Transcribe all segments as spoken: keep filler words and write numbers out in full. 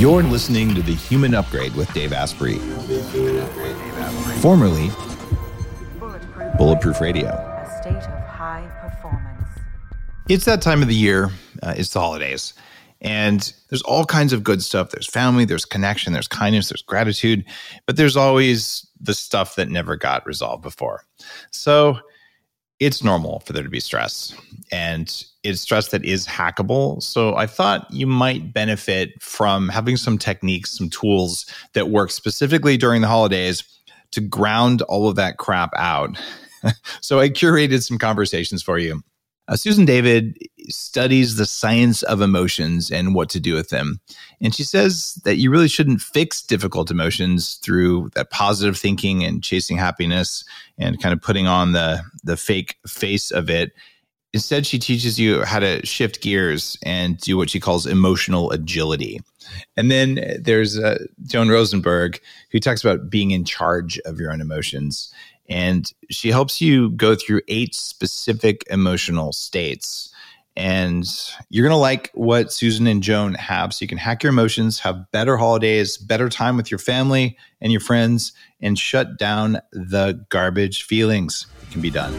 You're listening to The Human Upgrade with Dave Asprey, formerly Bulletproof Radio. A state of high performance. It's that time of the year. Uh, it's the holidays. And there's all kinds of good stuff. There's family, there's connection, there's kindness, there's gratitude. But there's always the stuff that never got resolved before. So it's normal for there to be stress. And it's stress that is hackable. So I thought you might benefit from having some techniques, some tools that work specifically during the holidays to ground all of that crap out. So I curated some conversations for you. Uh, Susan David studies the science of emotions and what to do with them. And she says that you really shouldn't fix difficult emotions through that positive thinking and chasing happiness and kind of putting on the, the fake face of it. Instead, she teaches you how to shift gears and do what she calls emotional agility. And then there's uh, Joan Rosenberg, who talks about being in charge of your own emotions. And she helps you go through eight specific emotional states. And you're going to like what Susan and Joan have. So you can hack your emotions, have better holidays, better time with your family and your friends, and shut down the garbage feelings. It can be done.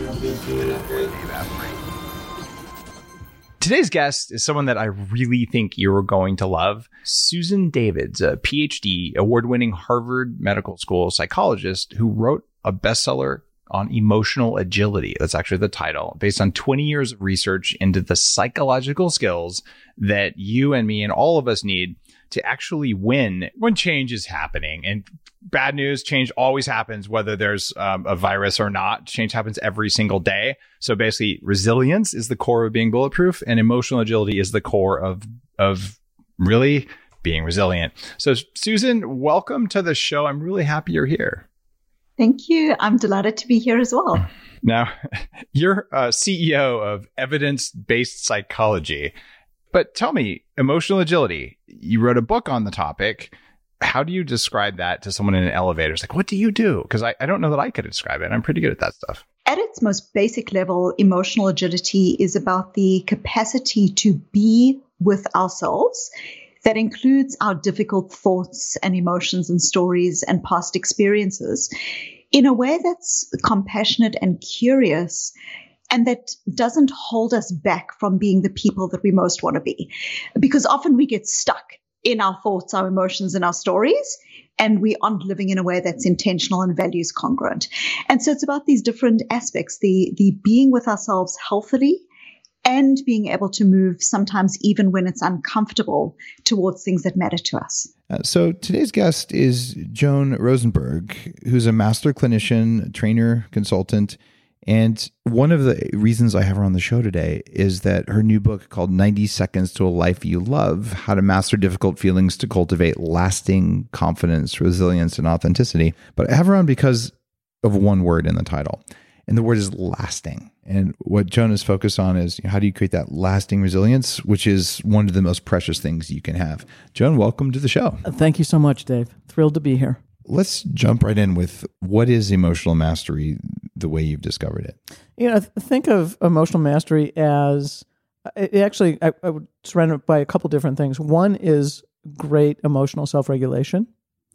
Today's guest is someone that I really think you're going to love. Susan David's a P H D, award-winning Harvard Medical School psychologist who wrote a bestseller on emotional agility. That's actually the title, based on twenty years of research into the psychological skills that you and me and all of us need to actually win when change is happening. And bad news, change always happens, whether there's um, a virus or not. Change happens every single day. So basically, resilience is the core of being bulletproof, and emotional agility is the core of, of really being resilient. So Susan, welcome to the show. I'm really happy you're here. Thank you. I'm delighted to be here as well. Now, you're uh, C E O of Evidence-Based Psychology. But tell me, emotional agility, you wrote a book on the topic. How do you describe that to someone in an elevator? It's like, what do you do? Because I, I don't know that I could describe it. I'm pretty good at that stuff. At its most basic level, emotional agility is about the capacity to be with ourselves. That includes our difficult thoughts and emotions and stories and past experiences in a way that's compassionate and curious, and that doesn't hold us back from being the people that we most want to be. Because often we get stuck in our thoughts, our emotions, and our stories, and we aren't living in a way that's intentional and values congruent. And so it's about these different aspects, the, the being with ourselves healthily, and being able to move sometimes even when it's uncomfortable towards things that matter to us. Uh, so today's guest is Joan Rosenberg, who's a master clinician, trainer, consultant. And one of the reasons I have her on the show today is that her new book called ninety seconds to a Life You Love, How to Master Difficult Feelings to Cultivate Lasting Confidence, Resilience, and Authenticity. But I have her on because of one word in the title. And the word is lasting. And what Joan is focused on is, you know, how do you create that lasting resilience, which is one of the most precious things you can have. Joan, welcome to the show. Thank you so much, Dave. Thrilled to be here. Let's jump right in with what is emotional mastery, the way you've discovered it. You know, think of emotional mastery as, it actually, I, I would surround it by a couple different things. One is great emotional self-regulation,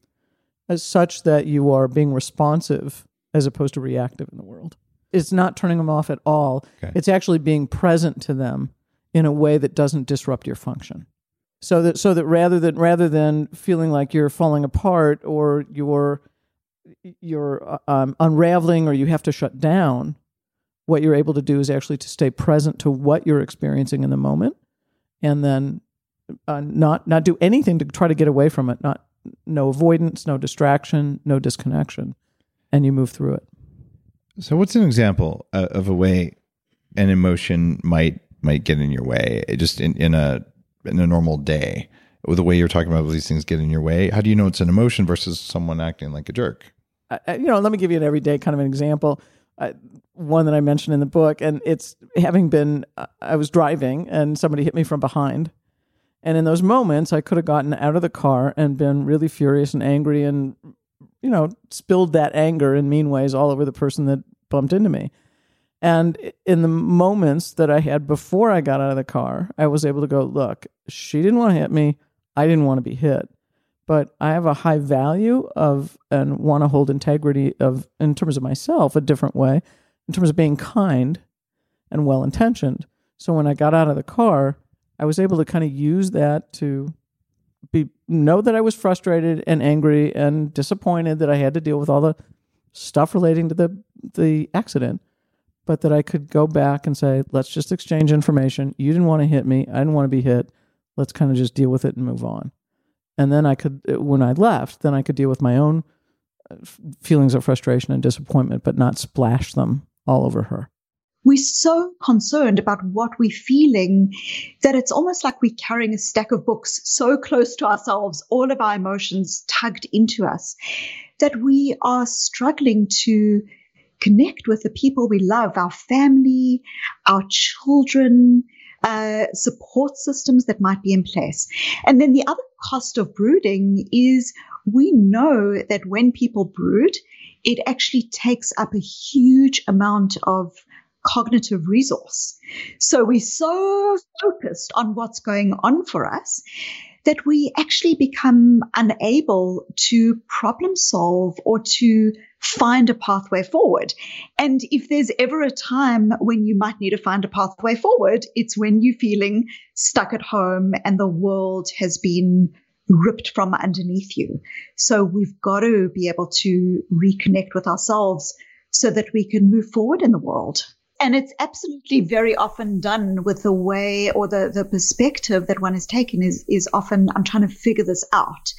as such that you are being responsive as opposed to reactive in the world. It's not turning them off at all. Okay. It's actually being present to them in a way that doesn't disrupt your function. So that so that rather than rather than feeling like you're falling apart or you're you're um, unraveling or you have to shut down, what you're able to do is actually to stay present to what you're experiencing in the moment, and then uh, not not do anything to try to get away from it. Not no avoidance, no distraction, no disconnection. And you move through it. So what's an example of a way an emotion might might get in your way, just in, in a in a normal day, with the way you're talking about these things get in your way? How do you know it's an emotion versus someone acting like a jerk? I, you know, let me give you an everyday kind of an example. I, one that I mentioned in the book, and it's having been, I was driving and somebody hit me from behind. And in those moments, I could have gotten out of the car and been really furious and angry and, you know, spilled that anger in mean ways all over the person that bumped into me. And in the moments that I had before I got out of the car, I was able to go, look, she didn't want to hit me. I didn't want to be hit. but I have a high value of and want to hold integrity of, in terms of myself, a different way, in terms of being kind and well-intentioned. So when I got out of the car, I was able to kind of use that to be know that I was frustrated and angry and disappointed that I had to deal with all the stuff relating to the the accident, but that I could go back and say, let's just exchange information. You didn't want to hit me. I didn't want to be hit. Let's kind of just deal with it and move on. And then I could, when I left, then I could deal with my own feelings of frustration and disappointment, but not splash them all over her. We're so concerned about what we're feeling that it's almost like we're carrying a stack of books so close to ourselves, all of our emotions tugged into us, that we are struggling to connect with the people we love, our family, our children, uh, support systems that might be in place. And then the other cost of brooding is we know that when people brood, it actually takes up a huge amount of cognitive resource. So we're so focused on what's going on for us that we actually become unable to problem solve or to find a pathway forward. And if there's ever a time when you might need to find a pathway forward, it's when you're feeling stuck at home and the world has been ripped from underneath you. So we've got to be able to reconnect with ourselves so that we can move forward in the world. And it's absolutely very often done with the way or the, the perspective that one is taken is, is often, I'm trying to figure this out.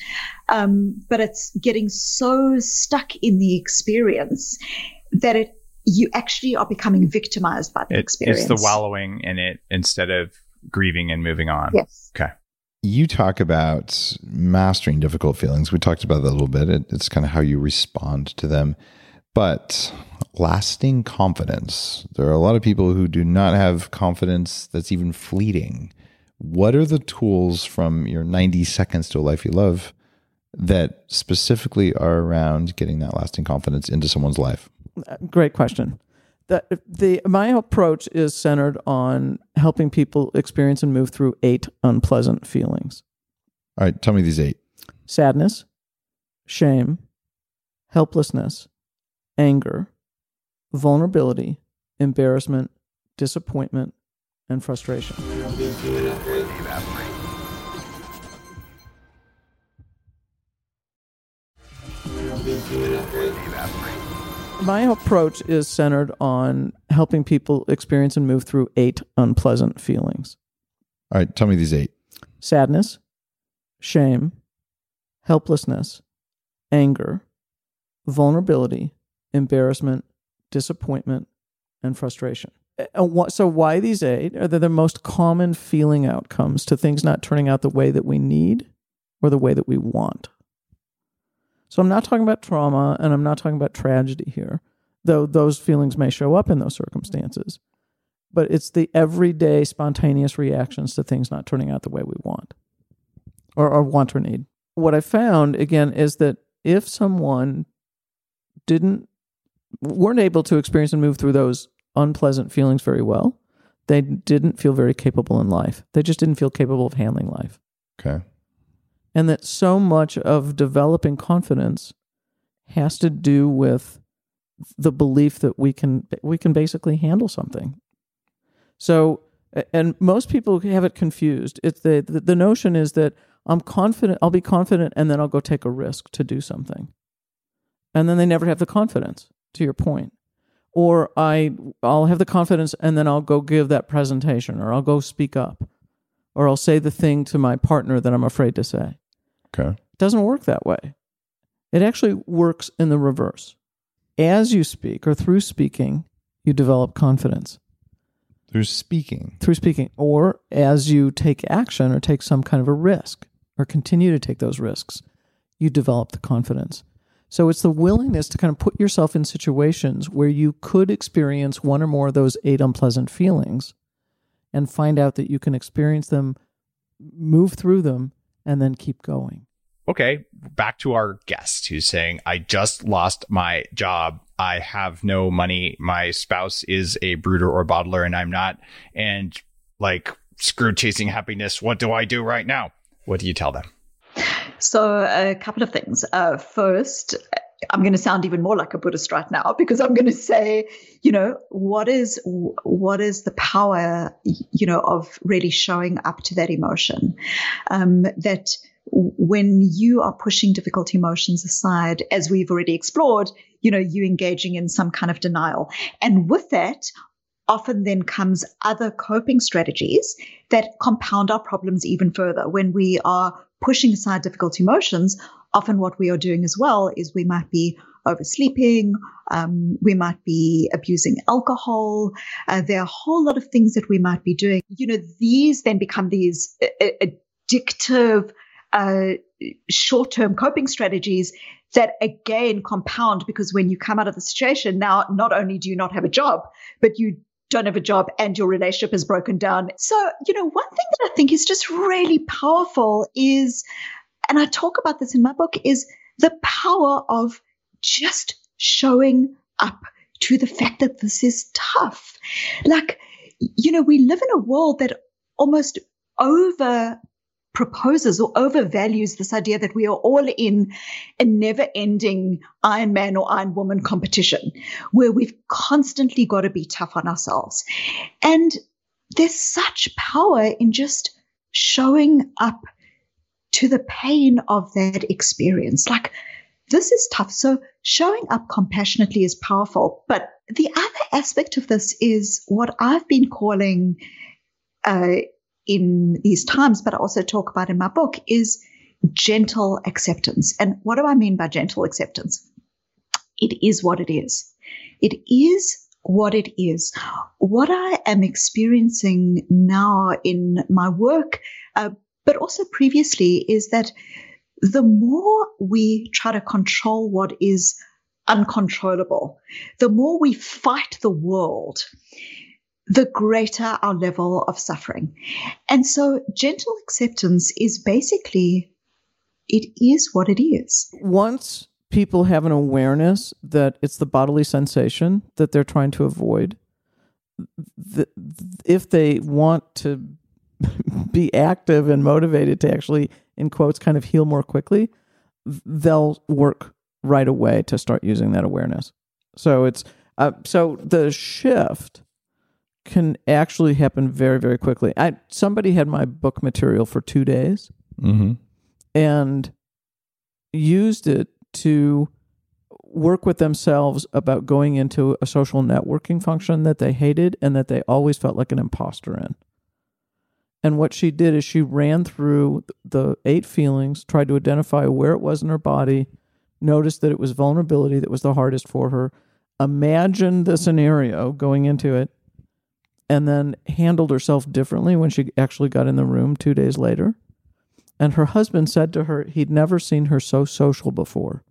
Um, but it's getting so stuck in the experience that it you actually are becoming victimized by the it, experience. It's the wallowing in it instead of grieving and moving on. Yes. Okay. You talk about mastering difficult feelings. We talked about that a little bit. It, it's kind of how you respond to them. But lasting confidence, there are a lot of people who do not have confidence that's even fleeting. What are the tools from your ninety seconds to a life you love that specifically are around getting that lasting confidence into someone's life? Great question. The, the, my approach is centered on helping people experience and move through eight unpleasant feelings. All right, tell me these eight. Sadness, shame, helplessness, anger, vulnerability, embarrassment, disappointment, and frustration. My approach is centered on helping people experience and move through eight unpleasant feelings. All right, tell me these eight. Sadness, shame, helplessness, anger, vulnerability, embarrassment, disappointment, and frustration. So why these eight? Are they the most common feeling outcomes to things not turning out the way that we need or the way that we want? So I'm not talking about trauma and I'm not talking about tragedy here, though those feelings may show up in those circumstances. But it's the everyday spontaneous reactions to things not turning out the way we want or, or want or need. What I found, again, is that if someone didn't weren't able to experience and move through those unpleasant feelings very well, they didn't feel very capable in life. They just didn't feel capable of handling life. Okay. And that so much of developing confidence has to do with the belief that we can we can basically handle something. So, and most people have it confused. It's the, the the notion is that I'm confident, I'll be confident, and then I'll go take a risk to do something. And then they never have the confidence, to your point. Or I, I'll have the confidence and then I'll go give that presentation, or I'll go speak up, or I'll say the thing to my partner that I'm afraid to say. Okay. It doesn't work that way. It actually works in the reverse. As you speak or through speaking, you develop confidence. Through speaking. Through speaking. Or as you take action or take some kind of a risk or continue to take those risks, you develop the confidence. So it's the willingness to kind of put yourself in situations where you could experience one or more of those eight unpleasant feelings and find out that you can experience them, move through them, and then keep going. Okay, back to our guest who's saying, I just lost my job. I have no money. My spouse is a brooder or bottler and I'm not. And like, screw chasing happiness. What do I do right now? What do you tell them? So a couple of things. Uh, first, I'm going to sound even more like a Buddhist right now because I'm going to say, you know, what is what is the power, you know, of really showing up to that emotion? Um, that when you are pushing difficult emotions aside, as we've already explored, you know, you engaging in some kind of denial. And with that, often then comes other coping strategies that compound our problems even further. When we are pushing aside difficult emotions, often what we are doing as well is we might be oversleeping, um, we might be abusing alcohol. Uh, there are a whole lot of things that we might be doing. You know, these then become these uh, addictive, uh, short-term coping strategies that again compound, because when you come out of the situation, now not only do you not have a job, but you don't have a job and your relationship is broken down. So, you know, one thing that I think is just really powerful is, and I talk about this in my book, is the power of just showing up to the fact that this is tough. Like, you know, we live in a world that almost over proposes or overvalues this idea that we are all in a never-ending Iron Man or Iron Woman competition where we've constantly got to be tough on ourselves. And there's such power in just showing up to the pain of that experience. Like, this is tough. So showing up compassionately is powerful. But the other aspect of this is what I've been calling uh, in these times, but I also talk about in my book, is gentle acceptance. And what do I mean by gentle acceptance? It is what it is. It is what it is. What I am experiencing now in my work, uh, but also previously, is that the more we try to control what is uncontrollable, the more we fight the world, the greater our level of suffering. And so gentle acceptance is basically, it is what it is. Once people have an awareness that it's the bodily sensation that they're trying to avoid, th- if they want to be active and motivated to actually, in quotes, kind of heal more quickly, they'll work right away to start using that awareness. So it's uh, so the shift can actually happen very, very quickly. I somebody had my book material for two days mm-hmm. and used it to work with themselves about going into a social networking function that they hated and that they always felt like an imposter in. And what she did is she ran through the eight feelings, tried to identify where it was in her body, noticed that it was vulnerability that was the hardest for her, imagined the scenario going into it, and then handled herself differently when she actually got in the room two days later. And her husband said to her he'd never seen her so social before.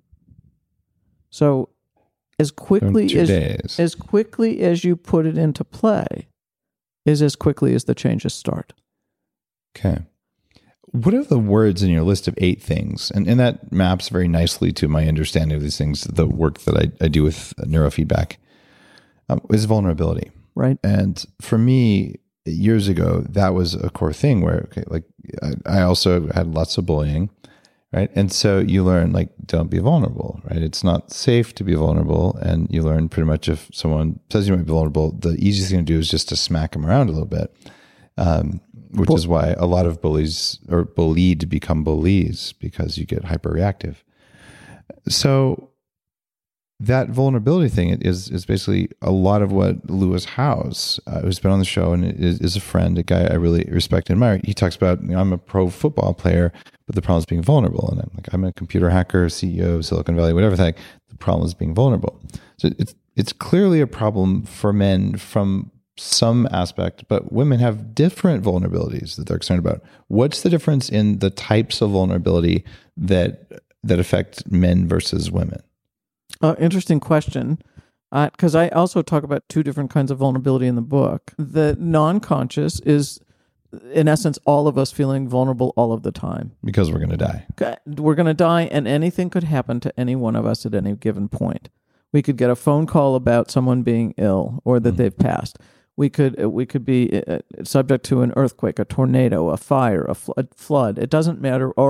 So as quickly as days. as quickly as you put it into play is as quickly as the changes start. Okay. What are the words in your list of eight things? And, and that maps very nicely to my understanding of these things, the work that I, I do with neurofeedback, um, is vulnerability. Right. And for me, years ago, that was a core thing where, okay, like I, I also had lots of bullying, right? And so you learn, like, don't be vulnerable, right? It's not safe to be vulnerable. And you learn pretty much if someone says you might be vulnerable, the easiest thing to do is just to smack them around a little bit, um, which Bull- is why a lot of bullies are bullied become bullies, because you get hyperreactive. So that vulnerability thing is is basically a lot of what Lewis Howes, uh, who's been on the show and is, is a friend, a guy I really respect and admire. He talks about, you know, I'm a pro football player, but the problem is being vulnerable. And I'm like, I'm a computer hacker, C E O of Silicon Valley, whatever thing. The problem is being vulnerable. So it's it's clearly a problem for men from some aspect, but women have different vulnerabilities that they're concerned about. What's the difference in the types of vulnerability that that affect men versus women? Uh, interesting question, because uh, I also talk about two different kinds of vulnerability in the book. The non-conscious is, in essence, all of us feeling vulnerable all of the time. Because we're going to die. We're going to die, and anything could happen to any one of us at any given point. We could get a phone call about someone being ill or that mm-hmm. they've passed. We could we could be subject to an earthquake, a tornado, a fire, a flood. It doesn't matter. Or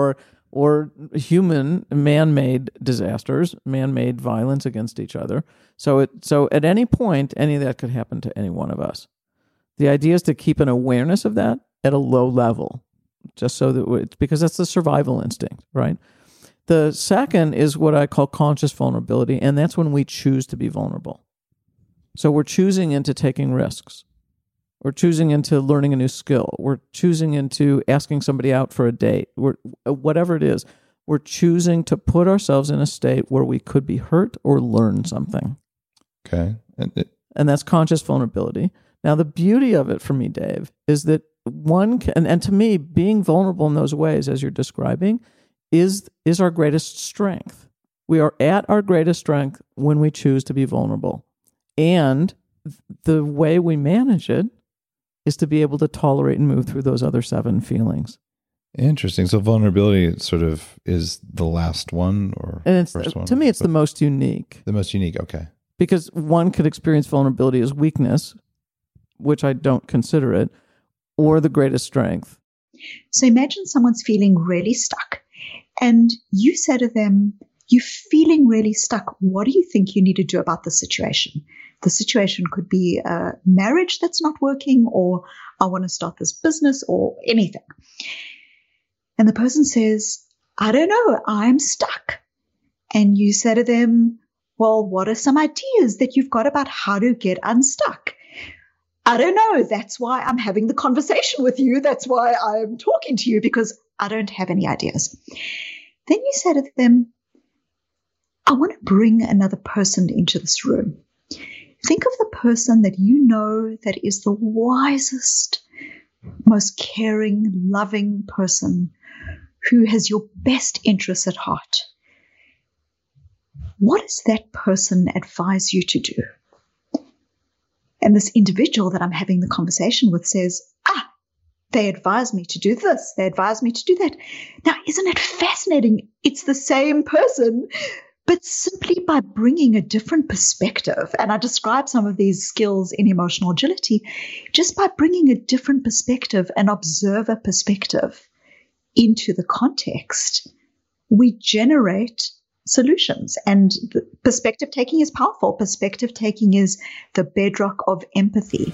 or human man-made disasters, man-made violence against each other. So it so at any point, any of that could happen to any one of us. The idea is to keep an awareness of that at a low level, just so that it's because that's the survival instinct, right? The second is what I call conscious vulnerability, and that's when we choose to be vulnerable. So we're choosing into taking risks. We're choosing into learning a new skill. We're choosing into asking somebody out for a date. We're, whatever it is, we're choosing to put ourselves in a state where we could be hurt or learn something. Okay. And, it, and that's conscious vulnerability. Now, the beauty of it for me, Dave, is that one can, and, and to me, being vulnerable in those ways, as you're describing, is is our greatest strength. We are at our greatest strength when we choose to be vulnerable. And the way we manage it is to be able to tolerate and move through those other seven feelings. Interesting. So vulnerability sort of is the last one, or and it's, first one? To me, it's the most unique. The most unique, okay. Because one could experience vulnerability as weakness, which I don't consider it, or the greatest strength. So imagine someone's feeling really stuck, and you say to them, you're feeling really stuck. What do you think you need to do about the situation? The situation could be a marriage that's not working, or I want to start this business, or anything. And the person says, I don't know, I'm stuck. And you say to them, well, what are some ideas that you've got about how to get unstuck? I don't know. That's why I'm having the conversation with you. That's why I'm talking to you, because I don't have any ideas. Then you say to them, I want to bring another person into this room. Think of the person that you know that is the wisest, most caring, loving person who has your best interests at heart. What does that person advise you to do? And this individual that I'm having the conversation with says, ah, they advise me to do this. They advise me to do that. Now, isn't it fascinating? It's the same person, but simply by bringing a different perspective. And I describe some of these skills in emotional agility, just by bringing a different perspective, an observer perspective into the context, we generate solutions. And the perspective taking is powerful. Perspective taking is the bedrock of empathy.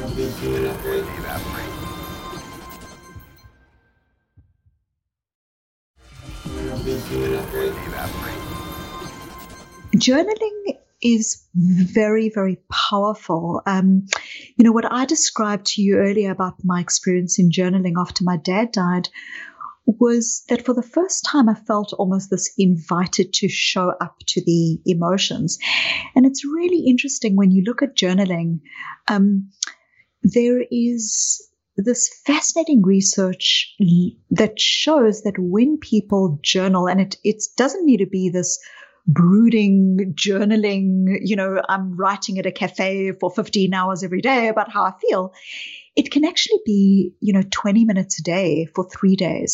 Journaling is very, very powerful. Um, you know, what I described to you earlier about my experience in journaling after my dad died was that for the first time I felt almost this invited to show up to the emotions. And it's really interesting when you look at journaling, um, there is this fascinating research that shows that when people journal, and it, it doesn't need to be this brooding journaling, you know, I'm writing at a cafe for fifteen hours every day about how I feel. It can actually be, you know, twenty minutes a day for three days.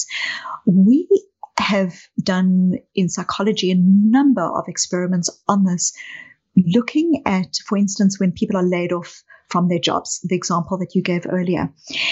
We have done in psychology a number of experiments on this, looking at, for instance, when people are laid off from their jobs, the example that you gave earlier.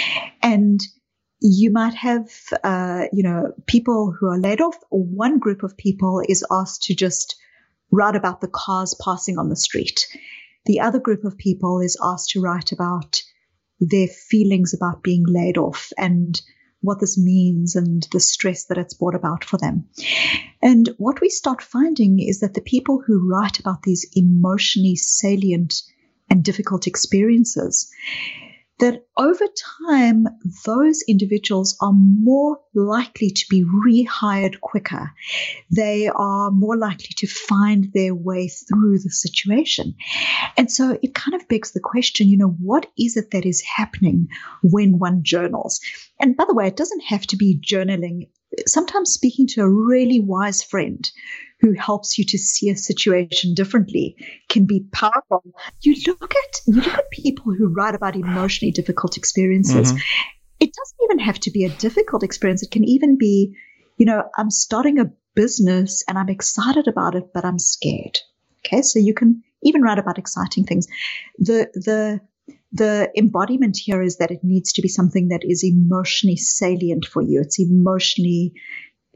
And you might have, uh, you know, people who are laid off. One group of people is asked to just write about the cars passing on the street. The other group of people is asked to write about their feelings about being laid off and what this means and the stress that it's brought about for them. And what we start finding is that the people who write about these emotionally salient and difficult experiences, that over time, those individuals are more likely to be rehired quicker. They are more likely to find their way through the situation. And so it kind of begs the question, you know, what is it that is happening when one journals? And by the way, it doesn't have to be journaling. Sometimes speaking to a really wise friend who helps you to see a situation differently can be powerful. You look at you look at people who write about emotionally difficult experiences. Mm-hmm. It doesn't even have to be a difficult experience. It can even be, you know, I'm starting a business and I'm excited about it, but I'm scared. Okay, so you can even write about exciting things. The the the embodiment here is that it needs to be something that is emotionally salient for you. It's emotionally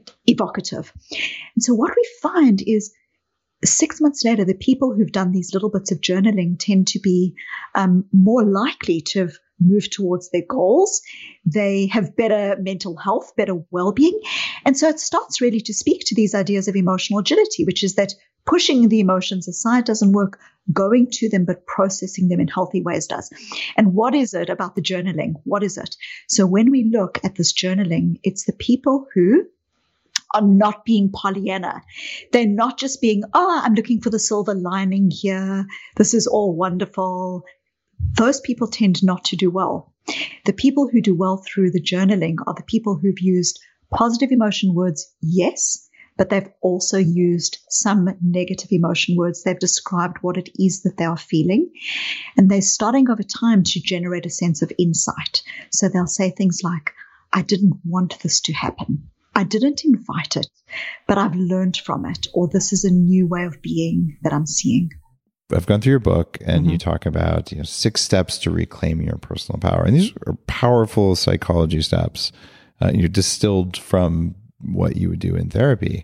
evocative. And so what we find is six months later, the people who've done these little bits of journaling tend to be um, more likely to have moved towards their goals. They have better mental health, better well-being. And so it starts really to speak to these ideas of emotional agility, which is that pushing the emotions aside doesn't work. Going to them, but processing them in healthy ways does. And what is it about the journaling? What is it? So when we look at this journaling, it's the people who are not being Pollyanna. They're not just being, oh, I'm looking for the silver lining here. This is all wonderful. Those people tend not to do well. The people who do well through the journaling are the people who've used positive emotion words, yes, but they've also used some negative emotion words. They've described what it is that they are feeling. And they're starting over time to generate a sense of insight. So they'll say things like, I didn't want this to happen. I didn't invite it, but I've learned from it, or this is a new way of being that I'm seeing. I've gone through your book and Mm-hmm. you talk about you know, six steps to reclaiming your personal power. And these are powerful psychology steps. Uh, you're distilled from what you would do in therapy.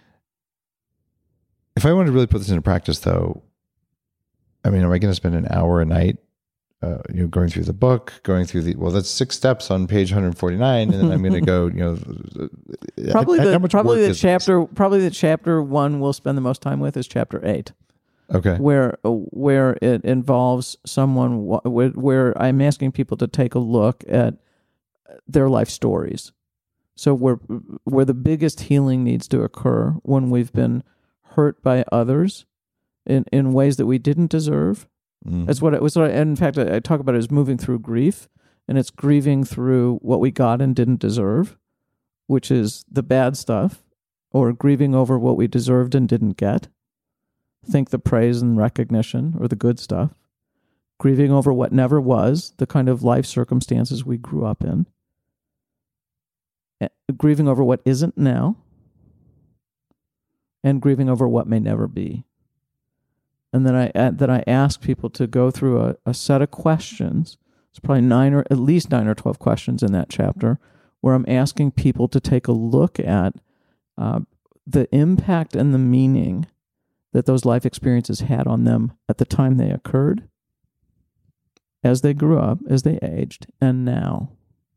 If I want to really put this into practice though, I mean, am I going to spend an hour a night Uh, you know, going through the book, going through the, well, that's six steps on page one forty-nine. And then I'm going to go, you know, Probably how- the how much probably work the is this? chapter probably the chapter one we'll spend the most time with is chapter eight, Okay. where where it involves someone wh- where, where I'm asking people to take a look at their life stories. So where where the biggest healing needs to occur when we've been hurt by others in, in ways that we didn't deserve. Mm. That's what it was. What I, in fact, I, I talk about it as moving through grief, and it's grieving through what we got and didn't deserve, which is the bad stuff, or grieving over what we deserved and didn't get. Think the praise and recognition, or the good stuff. Grieving over what never was, the kind of life circumstances we grew up in. Grieving over what isn't now, and grieving over what may never be. And then I uh, then I ask people to go through a, a set of questions. It's probably nine or at least nine or twelve questions in that chapter, where I'm asking people to take a look at uh, the impact and the meaning that those life experiences had on them at the time they occurred, as they grew up, as they aged, and now.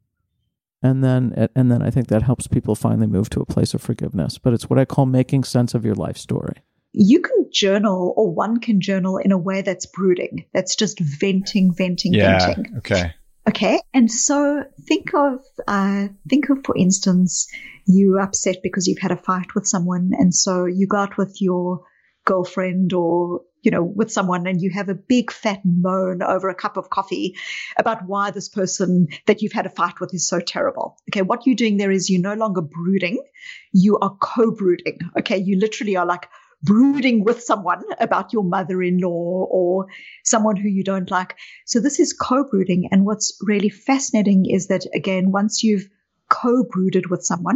And then and then I think that helps people finally move to a place of forgiveness. But it's what I call making sense of your life story. You can journal, or one can journal in a way that's brooding, that's just venting, venting, Yeah. venting. Okay. Okay. And so think of, uh, think of, for instance, you're upset because you've had a fight with someone. And so you go out with your girlfriend or, you know, with someone, and you have a big fat moan over a cup of coffee about why this person that you've had a fight with is so terrible. Okay. What you're doing there is you're no longer brooding. You are co-brooding. Okay. You literally are like brooding with someone about your mother-in-law or someone who you don't like. So this is co-brooding. And what's really fascinating is that, again, once you've co-brooded with someone,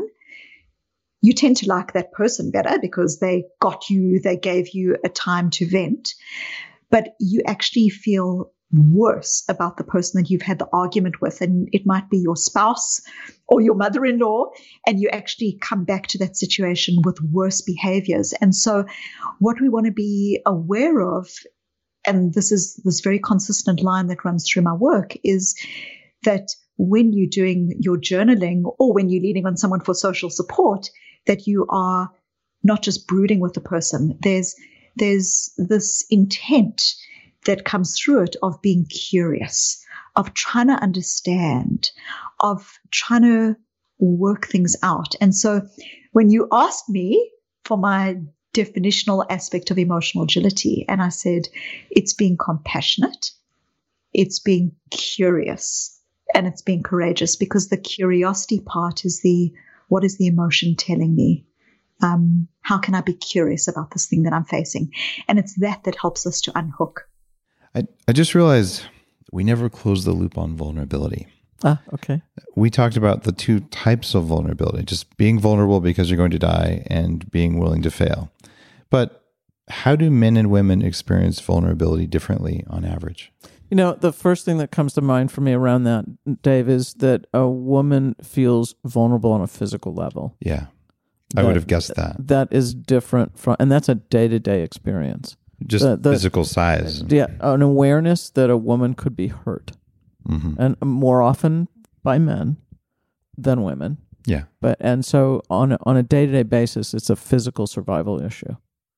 you tend to like that person better because they got you, they gave you a time to vent. But you actually feel worse about the person that you've had the argument with. And it might be your spouse or your mother-in-law, and you actually come back to that situation with worse behaviors. And so what we want to be aware of, and this is this very consistent line that runs through my work, is that when you're doing your journaling or when you're leaning on someone for social support, that you are not just brooding with the person. There's there's this intent that comes through it of being curious, of trying to understand, of trying to work things out. And so when you asked me for my definitional aspect of emotional agility, and I said, it's being compassionate, it's being curious, and it's being courageous, because the curiosity part is the, what is the emotion telling me? Um, how can I be curious about this thing that I'm facing? And it's that that helps us to unhook. I, I just realized we never closed the loop on vulnerability. Ah, okay. We talked about the two types of vulnerability, just being vulnerable because you're going to die and being willing to fail. But how do men and women experience vulnerability differently on average? You know, the first thing that comes to mind for me around that, Dave, is that a woman feels vulnerable on a physical level. Yeah. I that- would have guessed that. That is different from, and that's a day-to-day experience. Just The- the- physical size. Yeah, an awareness that a woman could be hurt, Mm-hmm. and more often by men than women. Yeah. But and so on a, on a day-to-day basis, it's a physical survival issue.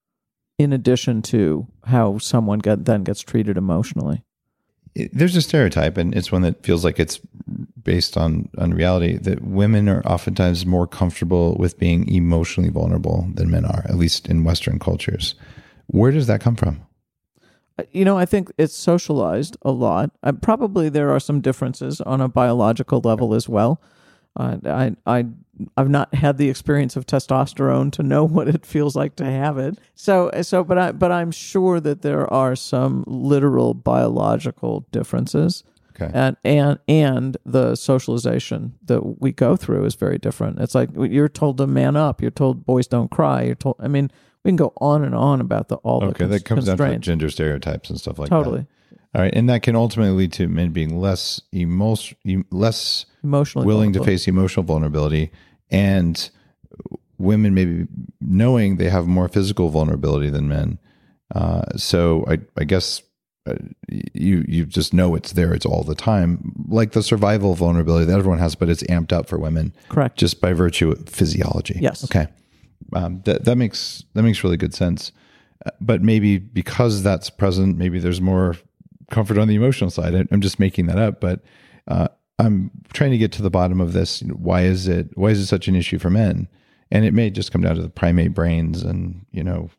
In addition to how someone get, then gets treated emotionally. It- there's a stereotype, and it's one that feels like it's based on, on reality, that women are oftentimes more comfortable with being emotionally vulnerable than men are, at least in Western cultures. Where does that come from? You know, I think it's socialized a lot. Uh, probably there are some differences on a biological level as well. Uh, I, I, I've not had the experience of testosterone to know what it feels like to have it. So, so, but I, but I'm sure that there are some literal biological differences, Okay. and and and the socialization that we go through is very different. It's like you're told to man up. You're told boys don't cry. You're told. I mean, we can go on and on about the all the Okay, cons- that comes down to constraints. gender stereotypes and stuff like Totally. that. All right, and that can ultimately lead to men being less emotion, less Emotionally willing to vulnerable. face emotional vulnerability, and women maybe knowing they have more physical vulnerability than men. Uh, so I, I guess uh, you you just know it's there. It's all the time, like the survival vulnerability that everyone has, but it's amped up for women. Correct. Just by virtue of physiology. Yes. Okay. Um, that that makes that makes really good sense. Uh, But maybe because that's present, maybe there's more comfort on the emotional side. I- I'm just making that up, but uh, I'm trying to get to the bottom of this. You know, why is it why is it such an issue for men? And it may just come down to the primate brains and, you know,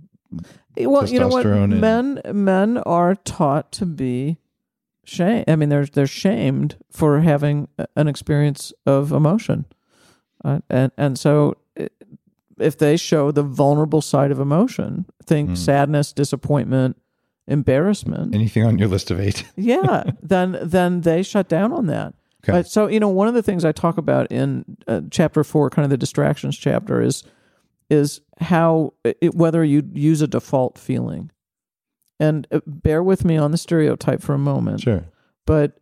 Well, you know what? testosterone and- Men men are taught to be shame. I mean, they're they're shamed for having a- an experience of emotion, uh, and and so i- if they show the vulnerable side of emotion, think Hmm. sadness, disappointment, embarrassment, anything on your list of eight. yeah, then then they shut down on that. Okay. But so you know, one of the things I talk about in uh, chapter four, kind of the distractions chapter, is is how it, whether you use a default feeling, and uh, bear with me on the stereotype for a moment. Sure. But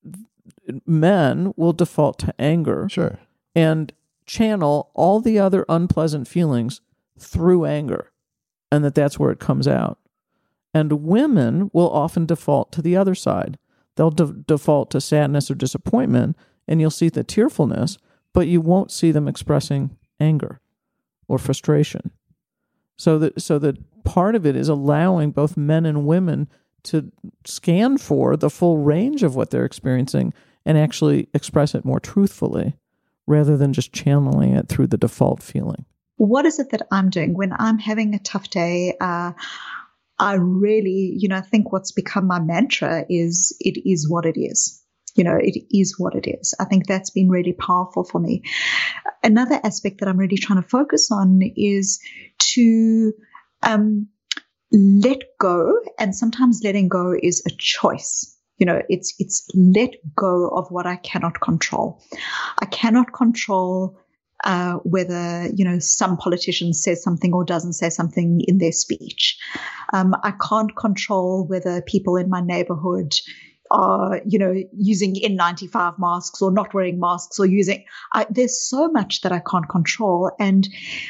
men will default to anger Sure. and channel all the other unpleasant feelings through anger, and that that's where it comes out. And women will often default to the other side. They'll de- default to sadness or disappointment, and you'll see the tearfulness, but you won't see them expressing anger or frustration. So that so that part of it is allowing both men and women to scan for the full range of what they're experiencing and actually express it more truthfully, rather than just channeling it through the default feeling. What is it that I'm doing when I'm having a tough day? Uh, I really, you know, I think what's become my mantra is it is what it is. You know, it is what it is. I think that's been really powerful for me. Another aspect that I'm really trying to focus on is to um, let go. And sometimes letting go is a choice. You know, it's it's let go of what I cannot control. I cannot control uh, whether, you know, some politician says something or doesn't say something in their speech. Um, I can't control whether people in my neighborhood are, you know, using N ninety-five masks or not wearing masks or using, I, there's so much that I can't control. And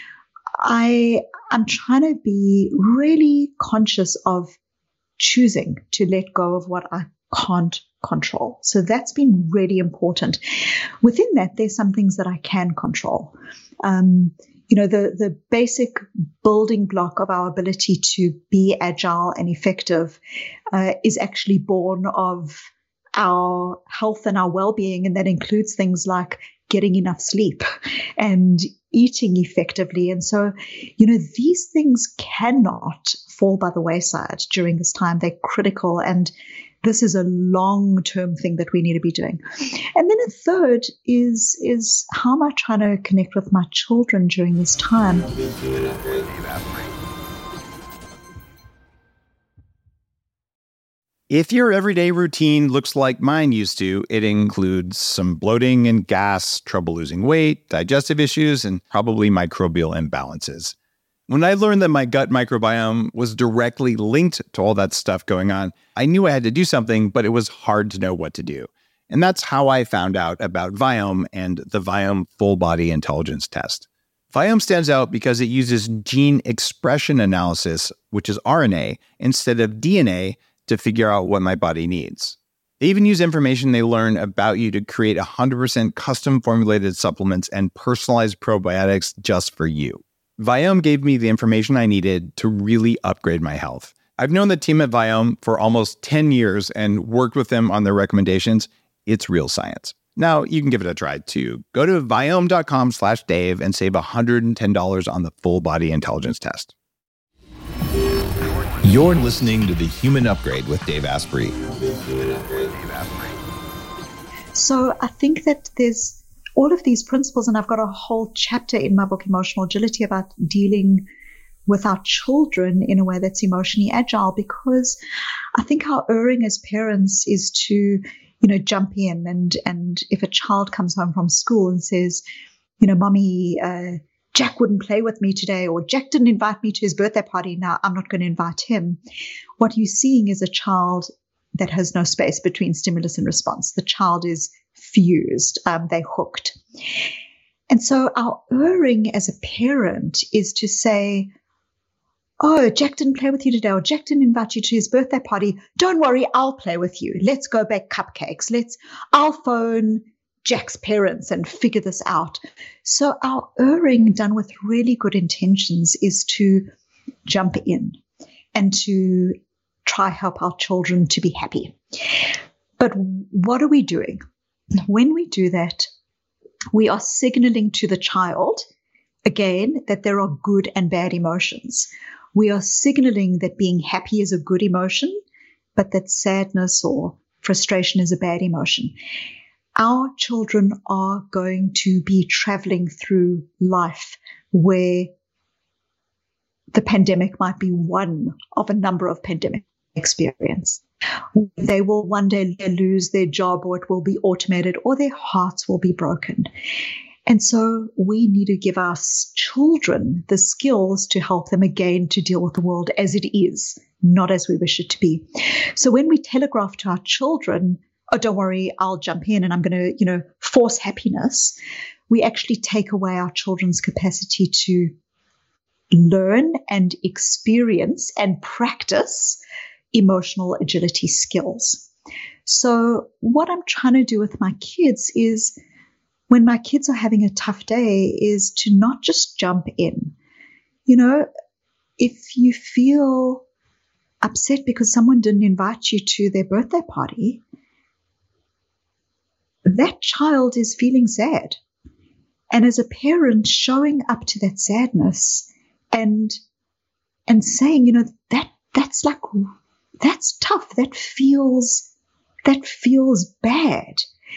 I, I'm trying to be really conscious of choosing to let go of what I can't control. So that's been really important. Within that, there's some things that I can control. Um, you know, the, the basic building block of our ability to be agile and effective uh, is actually born of our health and our well-being. And that includes things like getting enough sleep and eating effectively. And so, you know, these things cannot fall by the wayside during this time. They're critical, and this is a long-term thing that we need to be doing. And then a third is, is how am I trying to connect with my children during this time? If your everyday routine looks like mine used to, it includes some bloating and gas, trouble losing weight, digestive issues, and probably microbial imbalances. When I learned that my gut microbiome was directly linked to all that stuff going on, I knew I had to do something, but it was hard to know what to do. And that's how I found out about Viome and the Viome Full Body Intelligence Test. Viome stands out because it uses gene expression analysis, which is R N A, instead of D N A to figure out what my body needs. They even use information they learn about you to create one hundred percent custom formulated supplements and personalized probiotics just for you. Viome gave me the information I needed to really upgrade my health. I've known the team at Viome for almost ten years and worked with them on their recommendations. It's real science. Now, you can give it a try too. Go to Viome.com slash Dave and save one hundred ten dollars on the full body intelligence test. You're listening to The Human Upgrade with Dave Asprey. So I think that there's all of these principles, and I've got a whole chapter in my book, Emotional Agility, about dealing with our children in a way that's emotionally agile, because I think our erring as parents is to, you know, jump in and, and if a child comes home from school and says, you know, mommy, uh, Jack wouldn't play with me today, or Jack didn't invite me to his birthday party, now I'm not going to invite him. What you're seeing is a child that has no space between stimulus and response. The child is fused. Um, they're hooked. And so our erring as a parent is to say, oh, Jack didn't play with you today, or Jack didn't invite you to his birthday party. Don't worry, I'll play with you. Let's go bake cupcakes. Let's, I'll phone Jack's parents and figure this out. So our erring done with really good intentions is to jump in and to try help our children to be happy. But what are we doing? When we do that, we are signaling to the child, again, that there are good and bad emotions. We are signaling that being happy is a good emotion, but that sadness or frustration is a bad emotion. Our children are going to be traveling through life where the pandemic might be one of a number of pandemic experience. They will one day lose their job, or it will be automated, or their hearts will be broken. And so we need to give our children the skills to help them again to deal with the world as it is, not as we wish it to be. So when we telegraph to our children, oh, don't worry, I'll jump in and I'm going to, you know, force happiness, we actually take away our children's capacity to learn and experience and practice emotional agility skills. So what I'm trying to do with my kids is, when my kids are having a tough day, is to not just jump in. You know, if you feel upset because someone didn't invite you to their birthday party, that child is feeling sad. And as a parent, showing up to that sadness and and saying, you know, that that's like, that's tough. That feels, that feels bad.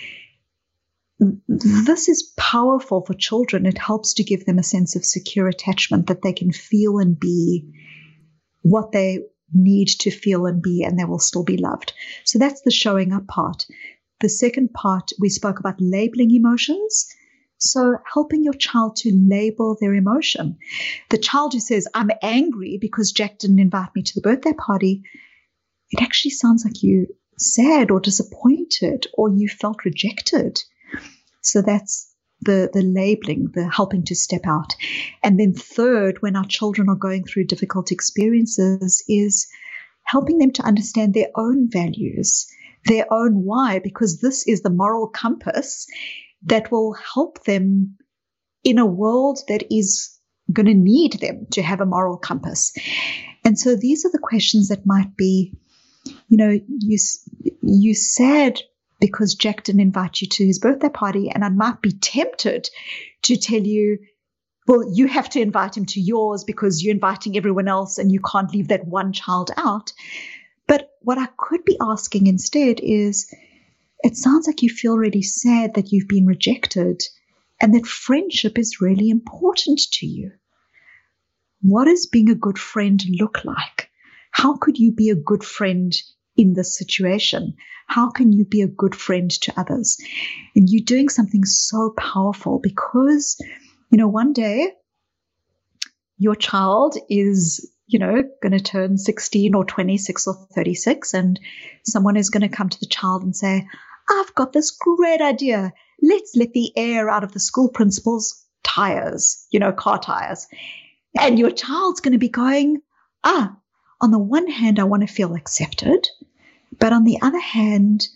This is powerful for children. It helps to give them a sense of secure attachment, that they can feel and be what they need to feel and be, and they will still be loved. So that's the showing up part. The second part, we spoke about labeling emotions. So helping your child to label their emotion. The child who says, I'm angry because Jack didn't invite me to the birthday party, it actually sounds like you sad or disappointed, or you felt rejected. So that's the, the labeling, the helping to step out. And then third, when our children are going through difficult experiences, is helping them to understand their own values, their own why, because this is the moral compass that will help them in a world that is going to need them to have a moral compass. And so these are the questions that might be, you know, you, you said because Jack didn't invite you to his birthday party, and I might be tempted to tell you, well, you have to invite him to yours because you're inviting everyone else and you can't leave that one child out. But what I could be asking instead is, it sounds like you feel really sad that you've been rejected and that friendship is really important to you. What does being a good friend look like? How could you be a good friend in this situation? How can you be a good friend to others? And you're doing something so powerful because, you know, one day your child is, you know, going to turn sixteen or twenty-six or thirty-six, and someone is going to come to the child and say, I've got this great idea. Let's let the air out of the school principal's tires, you know, car tires. And your child's going to be going, ah, on the one hand, I want to feel accepted. But on the other hand,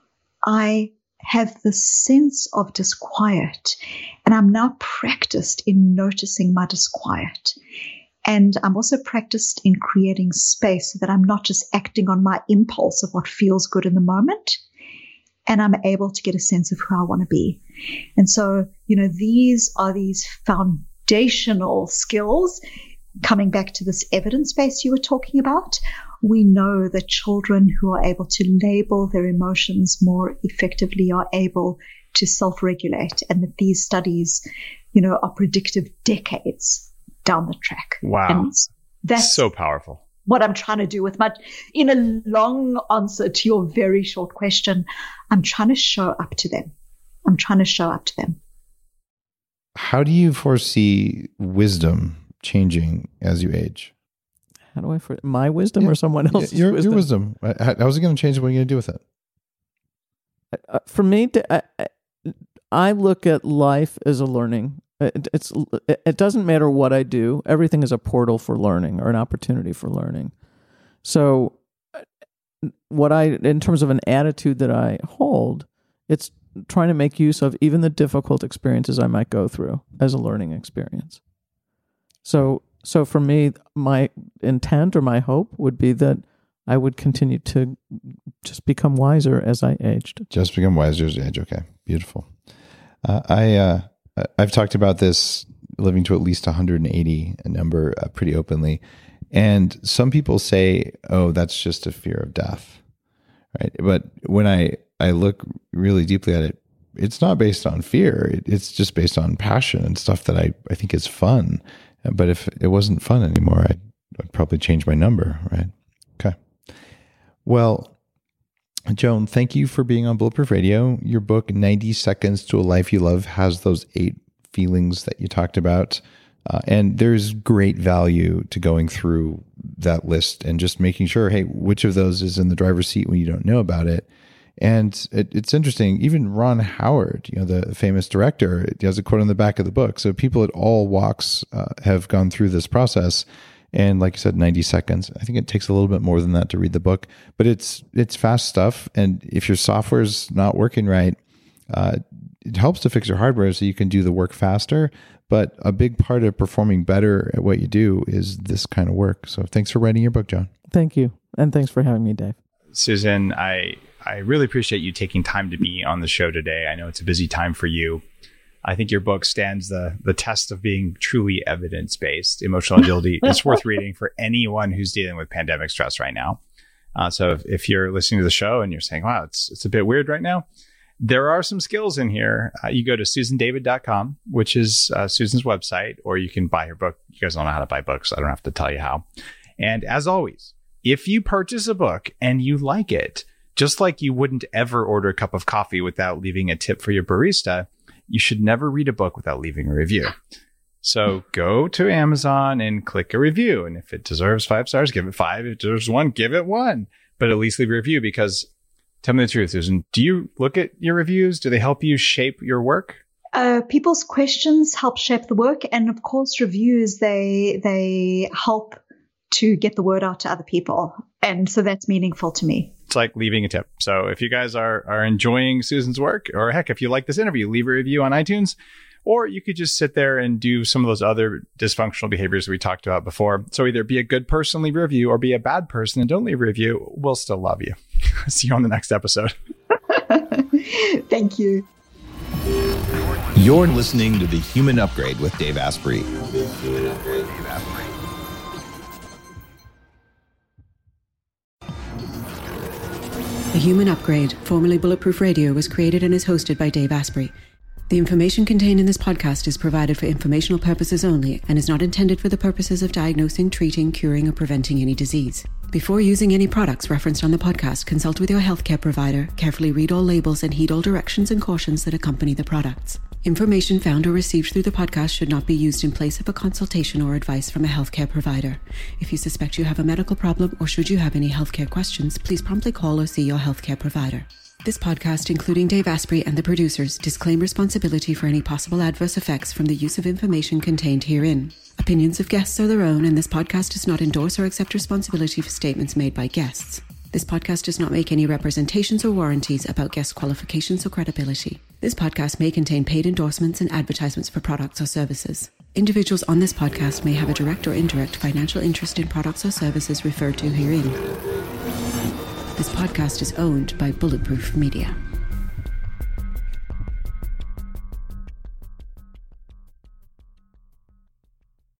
I have this sense of disquiet. And I'm now practiced in noticing my disquiet. And I'm also practiced in creating space so that I'm not just acting on my impulse of what feels good in the moment. And I'm able to get a sense of who I want to be. And so, you know, these are these foundational skills. Coming back to this evidence base you were talking about, we know that children who are able to label their emotions more effectively are able to self-regulate, and that these studies, you know, are predictive decades down the track. Wow. And that's so powerful. What I'm trying to do with my, in a long answer to your very short question, I'm trying to show up to them. I'm trying to show up to them. How do you foresee wisdom changing as you age? How do I, for my wisdom yeah. or someone else's your, wisdom? Your wisdom. How, how's it going to change? What are you going to do with it? Uh, for me, to, I, I look at life as a learning. It, it's, it doesn't matter what I do. Everything is a portal for learning or an opportunity for learning. So what I, in terms of an attitude that I hold, it's trying to make use of even the difficult experiences I might go through as a learning experience. So, so for me, my intent or my hope would be that I would continue to just become wiser as I aged. Just become wiser as you age. Okay, beautiful. Uh, I uh, I've talked about this living to at least one hundred eighty, a number uh, pretty openly, and some people say, "Oh, that's just a fear of death," right? But when I I look really deeply at it, it's not based on fear. It, it's just based on passion and stuff that I I think is fun. But if it wasn't fun anymore, I'd, I'd probably change my number, right? Okay. Well, Joan, thank you for being on Bulletproof Radio. Your book, ninety Seconds to a Life You Love, has those eight feelings that you talked about. Uh, and there's great value to going through that list and just making sure, hey, which of those is in the driver's seat when you don't know about it. And it, it's interesting, even Ron Howard, you know, the famous director, he has a quote on the back of the book. So people at all walks uh, have gone through this process. And like you said, ninety seconds. I think it takes a little bit more than that to read the book, but it's it's fast stuff. And if your software's not working right, uh, it helps to fix your hardware so you can do the work faster. But a big part of performing better at what you do is this kind of work. So thanks for writing your book, John. Thank you. And thanks for having me, Dave. Susan, I... I really appreciate you taking time to be on the show today. I know it's a busy time for you. I think your book stands the the test of being truly evidence-based. Emotional Agility. It's worth reading for anyone who's dealing with pandemic stress right now. Uh, so if, if you're listening to the show and you're saying, wow, it's it's a bit weird right now, there are some skills in here. Uh, you go to susan david dot com, which is uh, Susan's website, or you can buy her book. You guys don't know how to buy books. I don't have to tell you how. And as always, if you purchase a book and you like it, just like you wouldn't ever order a cup of coffee without leaving a tip for your barista, you should never read a book without leaving a review. So go to Amazon and click a review. And if it deserves five stars, give it five. If it deserves one, give it one. But at least leave a review, because tell me the truth, Susan, do you look at your reviews? Do they help you shape your work? Uh, people's questions help shape the work. And of course, reviews, they they help to get the word out to other people. And so that's meaningful to me. It's like leaving a tip. So if you guys are are enjoying Susan's work, or heck, if you like this interview, leave a review on iTunes, or you could just sit there and do some of those other dysfunctional behaviors we talked about before. So either be a good person, leave a review, or be a bad person and don't leave a review. We'll still love you. See you on the next episode. Thank you. You're listening to The Human Upgrade with Dave Asprey. The Human Upgrade, formerly Bulletproof Radio, was created and is hosted by Dave Asprey. The information contained in this podcast is provided for informational purposes only and is not intended for the purposes of diagnosing, treating, curing, or preventing any disease. Before using any products referenced on the podcast, consult with your healthcare provider, carefully read all labels, and heed all directions and cautions that accompany the products. Information found or received through the podcast should not be used in place of a consultation or advice from a healthcare provider. If you suspect you have a medical problem or should you have any healthcare questions, please promptly call or see your healthcare provider. This podcast, including Dave Asprey and the producers, disclaim responsibility for any possible adverse effects from the use of information contained herein. Opinions of guests are their own, and this podcast does not endorse or accept responsibility for statements made by guests. This podcast does not make any representations or warranties about guest qualifications or credibility. This podcast may contain paid endorsements and advertisements for products or services. Individuals on this podcast may have a direct or indirect financial interest in products or services referred to herein. This podcast is owned by Bulletproof Media.